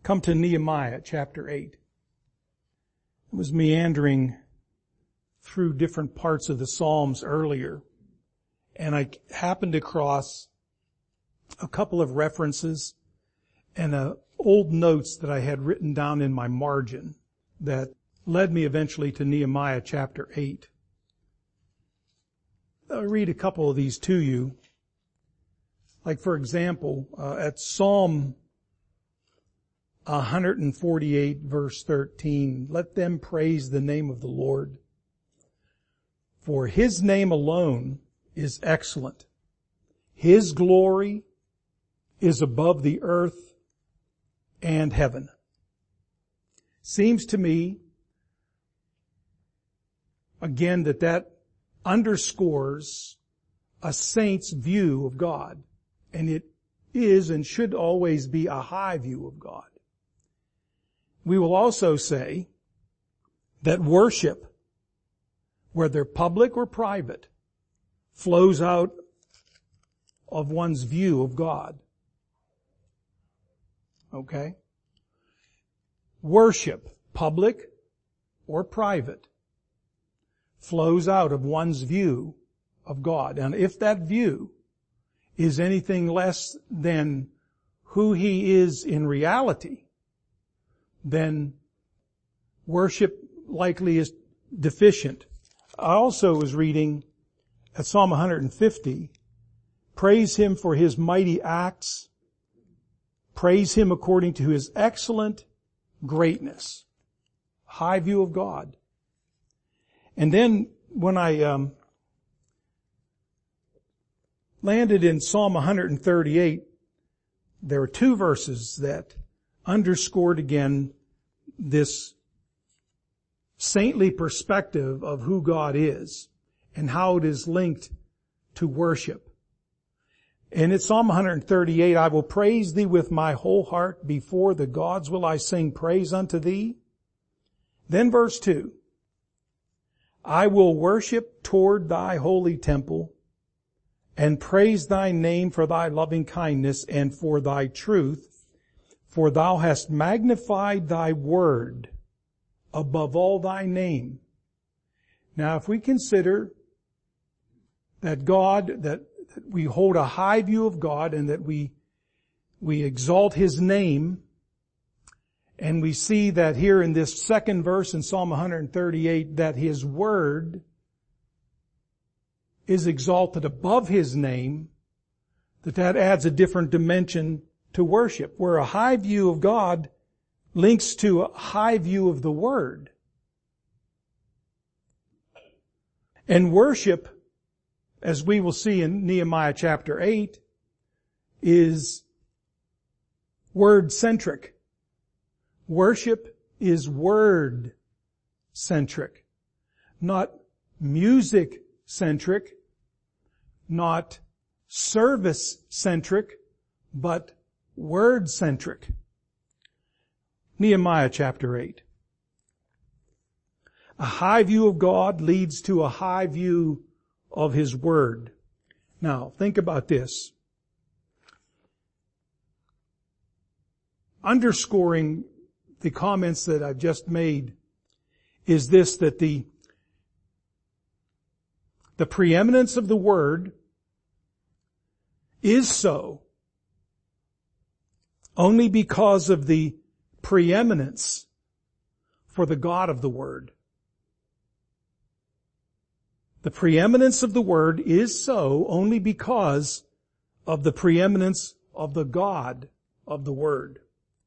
come to Nehemiah chapter 8. I was meandering through different parts of the Psalms earlier, and I happened across a couple of references and old notes that I had written down in my margin that led me eventually to Nehemiah chapter 8. I'll read a couple of these to you. Like, for example, at Psalm 148 verse 13, let them praise the name of the Lord, for His name alone is excellent. His glory is above the earth and heaven. Seems to me, again, that underscores a saint's view of God. And it is and should always be a high view of God. We will also say that worship, whether public or private, flows out of one's view of God. Okay? Worship, public or private, flows out of one's view of God. And if that view is anything less than who He is in reality, then worship likely is deficient. I also was reading at Psalm 150, praise Him for His mighty acts, praise Him according to His excellent greatness. High view of God. And then when I landed in Psalm 138, there are two verses that underscored again this saintly perspective of who God is and how it is linked to worship. And it's Psalm 138, I will praise Thee with my whole heart, before the gods will I sing praise unto Thee. Then verse 2, I will worship toward Thy holy temple, and praise Thy name for Thy loving kindness and for Thy truth, for Thou hast magnified Thy word above all Thy name. Now, if we consider that God, that we hold a high view of God and that we exalt His name, and we see that here in this second verse in Psalm 138 that His word is exalted above His name, that adds a different dimension to worship, where a high view of God links to a high view of the Word. And worship, as we will see in Nehemiah chapter 8, is word-centric. Worship is word-centric, not music-centric, not service-centric, but word-centric. Nehemiah chapter 8. A high view of God leads to a high view of His Word. Now, think about this. Underscoring the comments that I've just made is this, that the preeminence of the Word is so only because of the preeminence for the God of the Word. The preeminence of the Word is so only because of the preeminence of the God of the Word.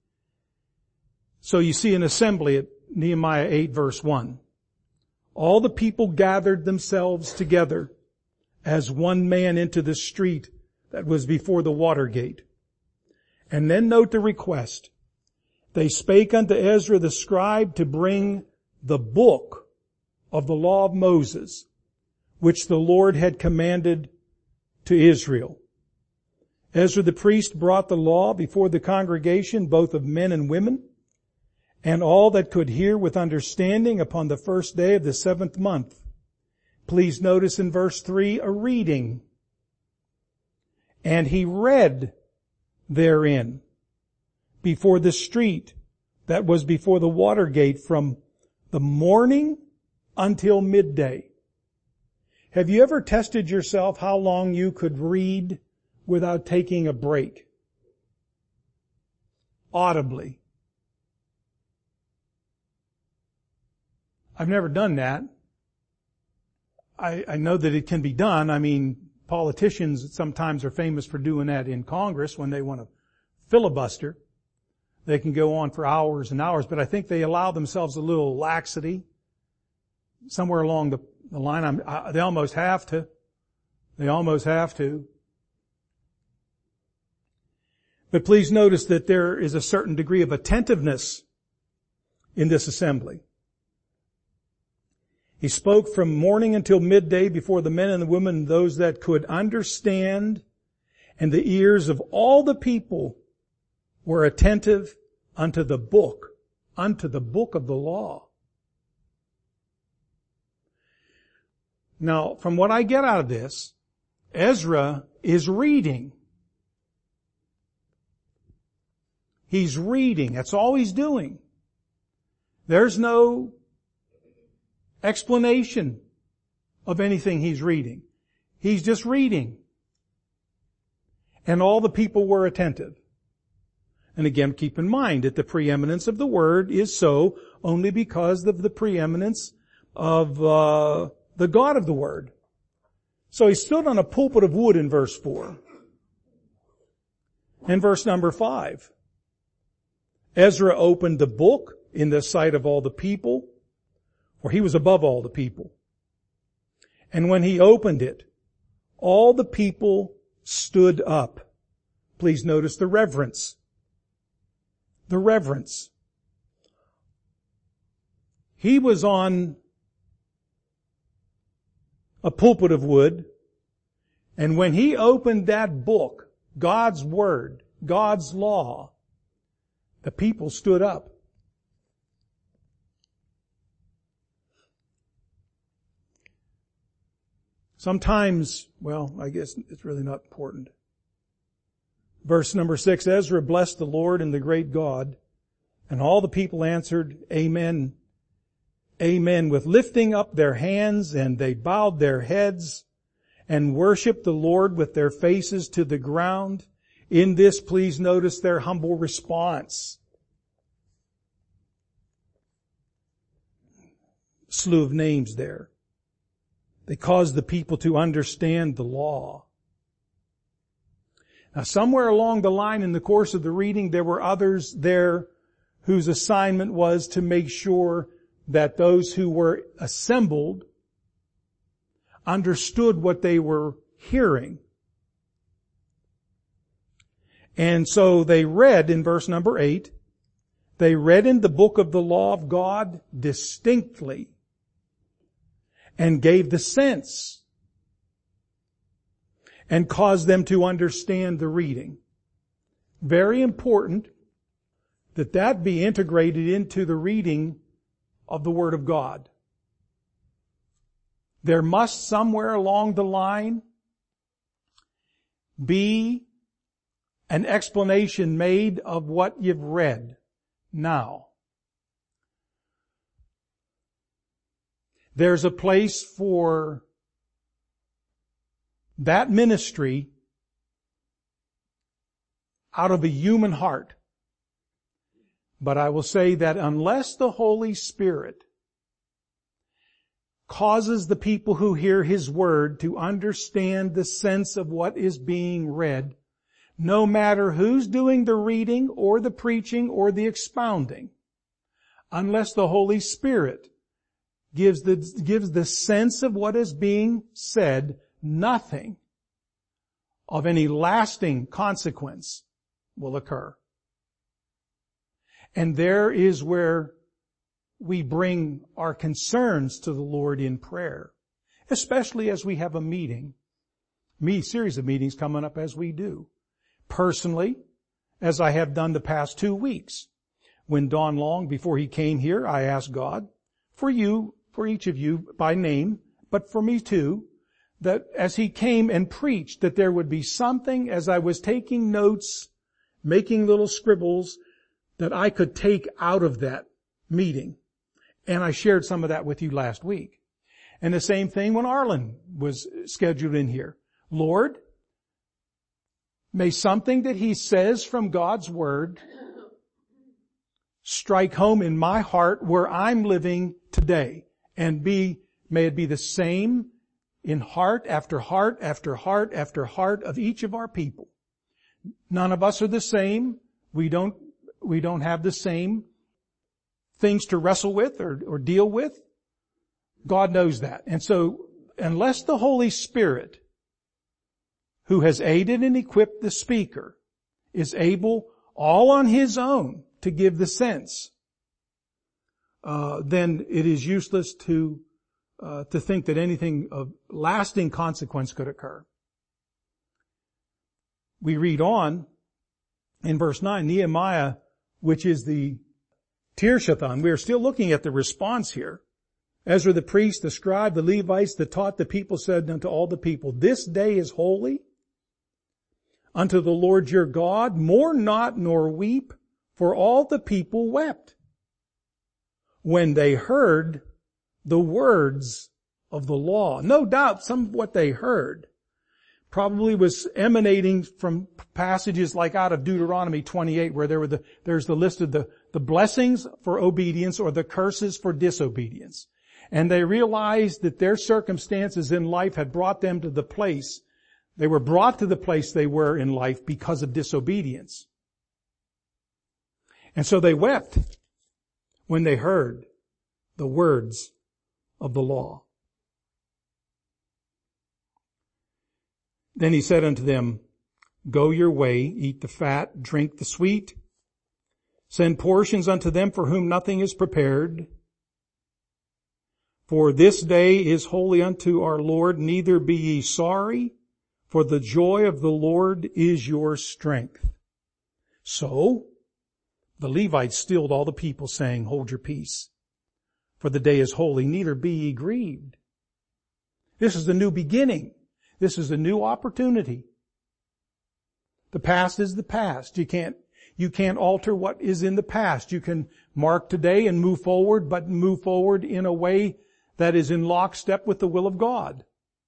So you see an assembly at Nehemiah 8 verse 1. All the people gathered themselves together as one man into the street that was before the water gate. And then note the request. They spake unto Ezra the scribe to bring the book of the law of Moses, which the Lord had commanded to Israel. Ezra the priest brought the law before the congregation, both of men and women, and all that could hear with understanding upon the first day of the 7th month. Please notice in verse 3, a reading. And he read therein before the street that was before the water gate from the morning until midday. Have you ever tested yourself how long you could read without taking a break? Audibly. I've never done that. I know that it can be done. I mean, politicians sometimes are famous for doing that in Congress when they want to filibuster. They can go on for hours and hours, but I think they allow themselves a little laxity somewhere along the line. They almost have to. They almost have to. But please notice that there is a certain degree of attentiveness in this assembly. He spoke from morning until midday before the men and the women, those that could understand, and the ears of all the people were attentive unto the book of the law. Now, from what I get out of this, Ezra is reading. He's reading. That's all he's doing. There's no explanation of anything he's reading. He's just reading. And all the people were attentive. And again, keep in mind that the preeminence of the Word is so only because of the preeminence of the God of the Word. So he stood on a pulpit of wood in verse 4. In verse number 5, Ezra opened the book in the sight of all the people, for he was above all the people. And when he opened it, all the people stood up. Please notice the reverence. The reverence. He was on a pulpit of wood, and when he opened that book, God's Word, God's law, the people stood up. Sometimes, well, I guess it's really not important. Verse number 6, Ezra blessed the Lord and the great God, and all the people answered, Amen, Amen, with lifting up their hands, and they bowed their heads and worshiped the Lord with their faces to the ground. In this, please notice their humble response. Slew of names there. They caused the people to understand the law. Now, somewhere along the line in the course of the reading, there were others there whose assignment was to make sure that those who were assembled understood what they were hearing. And so they read in verse number 8, they read in the book of the law of God distinctly and gave the sense and caused them to understand the reading. Very important that that be integrated into the reading of the Word of God. There must somewhere along the line be an explanation made of what you've read. Now, there's a place for that ministry out of a human heart. But I will say that unless the Holy Spirit causes the people who hear His Word to understand the sense of what is being read, no matter who's doing the reading or the preaching or the expounding, unless the Holy Spirit gives the sense of what is being said, nothing of any lasting consequence will occur. And there is where we bring our concerns to the Lord in prayer, especially as we have a series of meetings coming up as we do. Personally, as I have done the past 2 weeks, when Don Long, before he came here, I asked God for you, for each of you by name, but for me too, that as he came and preached, that there would be something as I was taking notes, making little scribbles, that I could take out of that meeting. And I shared some of that with you last week. And the same thing when Arlen was scheduled in here. Lord, may something that he says from God's Word strike home in my heart where I'm living today, and may it be the same in heart after heart after heart after heart of each of our people. None of us are the same. We don't have the same things to wrestle with or deal with. God knows that. And so, unless the Holy Spirit, who has aided and equipped the speaker, is able all on his own to give the sense, then it is useless to think that anything of lasting consequence could occur. We read on in verse 9, Nehemiah, which is the Tirshathon. We are still looking at the response here. Ezra the priest, the scribe, the Levites that taught the people said unto all the people, this day is holy unto the Lord your God. Mourn not nor weep, for all the people wept when they heard the words of the law. No doubt some of what they heard probably was emanating from passages like out of Deuteronomy 28, where there's the list of the blessings for obedience or the curses for disobedience. And they realized that their circumstances in life had brought them to the place, they were brought to the place they were in life because of disobedience. And so they wept when they heard the words of the law. Then he said unto them, go your way, eat the fat, drink the sweet, send portions unto them for whom nothing is prepared. For this day is holy unto our Lord, neither be ye sorry, for the joy of the Lord is your strength. So the Levites stilled all the people, saying, hold your peace, for the day is holy, neither be ye grieved. This is the new beginning. This is a new opportunity. The past is the past. You can't alter what is in the past. You can mark today and move forward, but move forward in a way that is in lockstep with the will of God.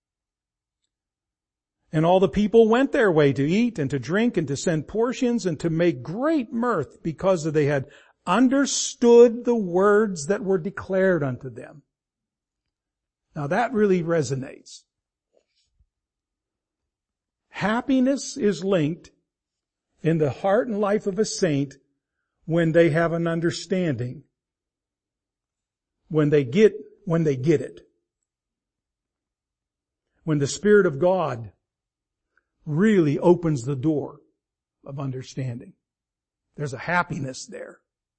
And all the people went their way to eat and to drink and to send portions and to make great mirth because they had understood the words that were declared unto them. Now that really resonates. Happiness is linked in the heart and life of a saint when they have an understanding. When they get it. When the Spirit of God really opens the door of understanding. There's a happiness there.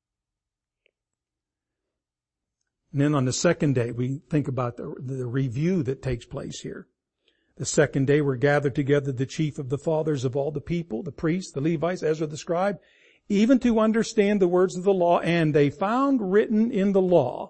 And then on the second day, we think about the review that takes place here. The second day were gathered together the chief of the fathers of all the people, the priests, the Levites, Ezra the scribe, even to understand the words of the law, and they found written in the law,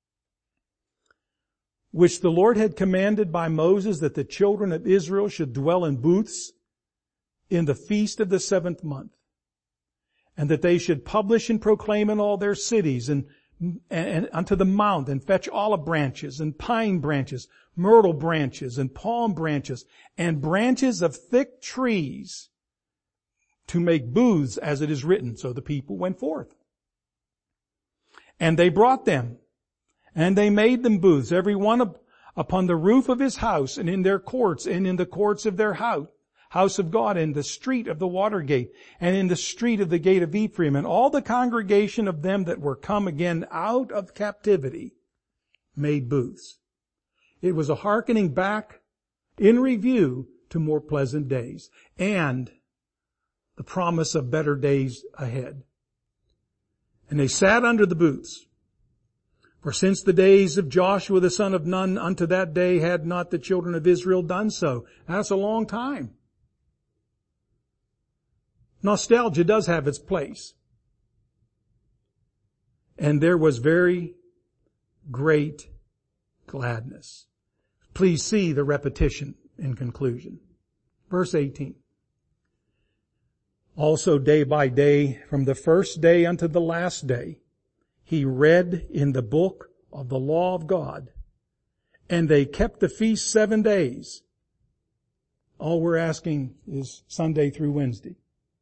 which the Lord had commanded by Moses, that the children of Israel should dwell in booths in the feast of the 7th month, and that they should publish and proclaim in all their cities and unto the mount, and fetch olive branches and pine branches, myrtle branches and palm branches, and branches of thick trees to make booths as it is written. So the people went forth. And they brought them, and they made them booths, every one upon the roof of his house, and in their courts, and in the courts of their house of God, in the street of the water gate, and in the street of the gate of Ephraim, and all the congregation of them that were come again out of captivity made booths. It was a hearkening back in review to more pleasant days and the promise of better days ahead. And they sat under the booths. For since the days of Joshua the son of Nun unto that day had not the children of Israel done so. That's a long time. Nostalgia does have its place. And there was very great gladness. Please see the repetition in conclusion. Verse 18. Also day by day, from the first day unto the last day, he read in the book of the law of God. And they kept the feast 7 days. All we're asking is Sunday through Wednesday.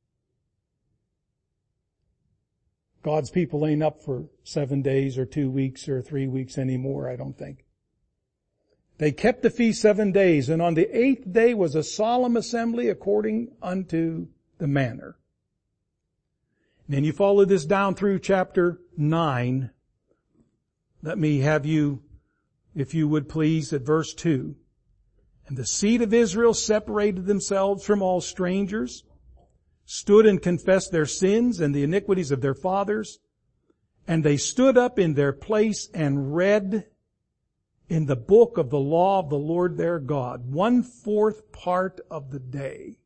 God's people ain't up for 7 days or 2 weeks or 3 weeks anymore, I don't think. They kept the feast 7 days, and on the 8th day was a solemn assembly according unto the manner. And then you follow this down through chapter 9. Let me have you, if you would please, at verse 2. And the seed of Israel separated themselves from all strangers, stood and confessed their sins and the iniquities of their fathers, and they stood up in their place and read in the book of the law of the Lord their God, 1/4 part of the day.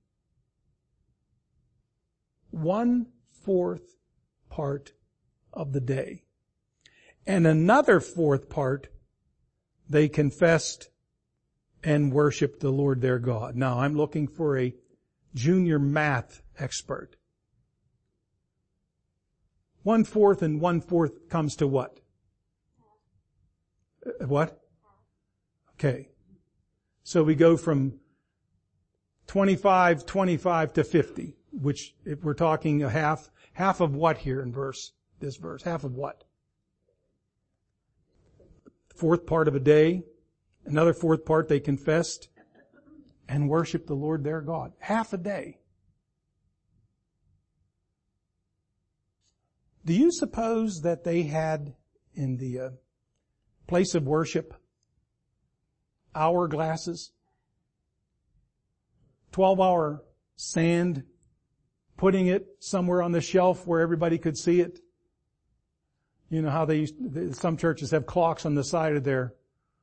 1/4 part of the day. And another 4th part, they confessed and worshiped the Lord their God. Now, I'm looking for a junior math expert. 1/4 and 1/4 comes to what? What? Okay. So we go from 25 to 50, which if we're talking a half of what here in this verse? Half of what? 4th part of a day. Another 4th part they confessed and worshiped the Lord their God. Half a day. Do you suppose that they had in the place of worship hourglasses? 12-hour sand, putting it somewhere on the shelf where everybody could see it. You know how some churches have clocks on the side of their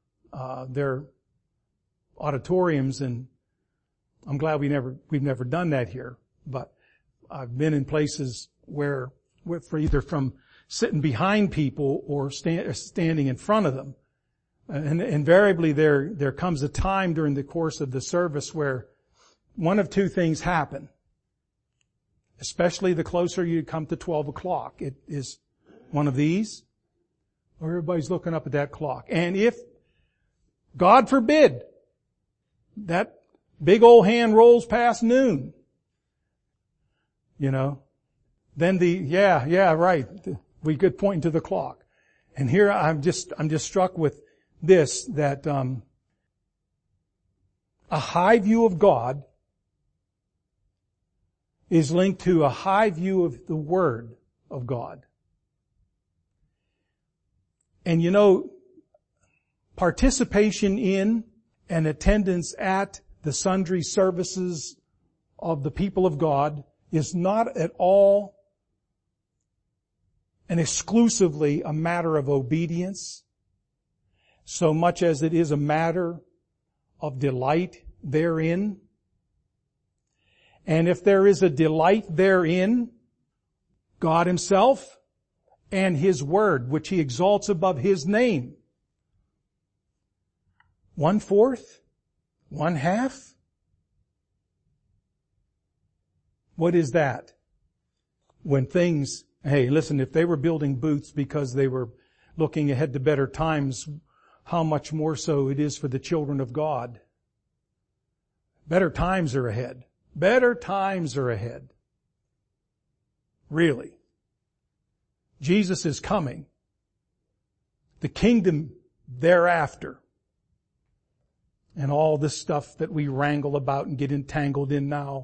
auditoriums, and I'm glad we've never done that here. But I've been in places where either from sitting behind people or standing in front of them. And invariably there comes a time during the course of the service where one of two things happen. Especially the closer you come to 12 o'clock. It is one of these, or everybody's looking up at that clock. And if, God forbid, that big old hand rolls past noon, then right. We could point to the clock. And here I'm just struck with this, that, a high view of God is linked to a high view of the Word of God. And participation in and attendance at the sundry services of the people of God is not at all and exclusively a matter of obedience, so much as it is a matter of delight therein. And if there is a delight therein, God Himself and His Word, which He exalts above His name, 1/4, 1/2. What is that? When things, hey, listen, if they were building booths because they were looking ahead to better times, how much more so it is for the children of God. Better times are ahead. Better times are ahead. Really. Jesus is coming. The kingdom thereafter. And all this stuff that we wrangle about and get entangled in now.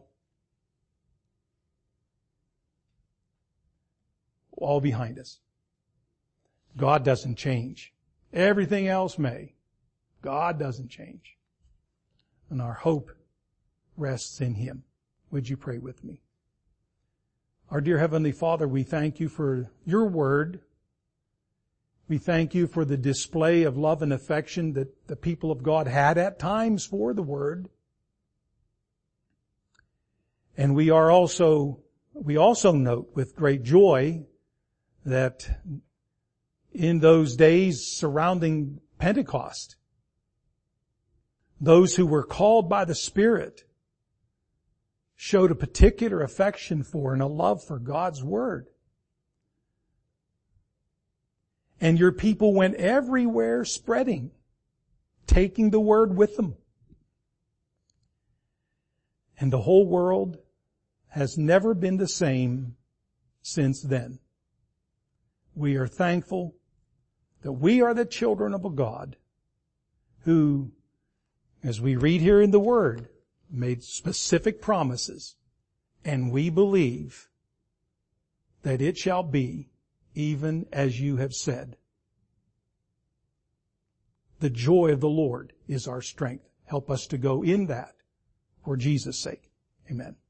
All behind us. God doesn't change. Everything else may. God doesn't change. And our hope rests in Him. Would you pray with me? Our dear Heavenly Father, we thank You for Your Word. We thank You for the display of love and affection that the people of God had at times for the Word. And we also note with great joy that in those days surrounding Pentecost, those who were called by the Spirit showed a particular affection for and a love for God's Word. And your people went everywhere spreading, taking the Word with them. And the whole world has never been the same since then. We are thankful that we are the children of a God who, as we read here in the Word, made specific promises, and we believe that it shall be even as you have said. The joy of the Lord is our strength. Help us to go in that for Jesus' sake. Amen.